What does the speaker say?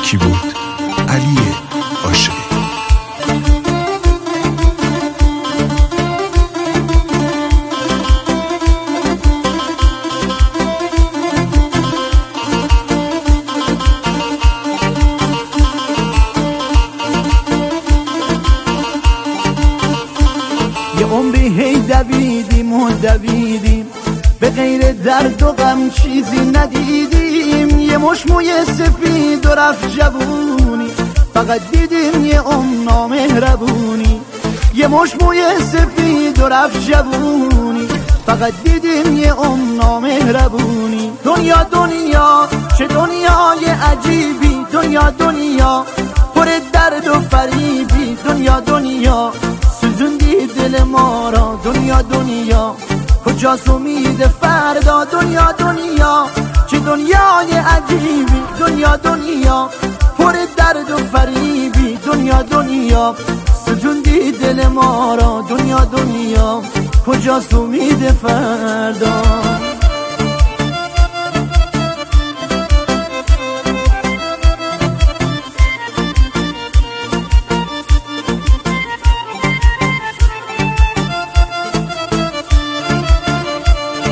یکی بود علی عاشقی. یه عمری هی دویدیم به غیر درد و غم چیزی ندیدیم. یه مش موی سفید و رفت جوونی، فقط دیدیم یه نامهربونی. یه مش موی سفید و رفت جوونی، فقط دیدیم یه نامهربونی. دنیا دنیا چه دنیای عجیبی، دنیا پر درد و فریبی. دنیا سوزوندی دل ما را. دنیا کجاست امید فردا. دنیا چه دنیای عجیبی. دنیا پر درد و فریبی. دنیا سوزوندی دل ما را. دنیا کجاست امید فردا.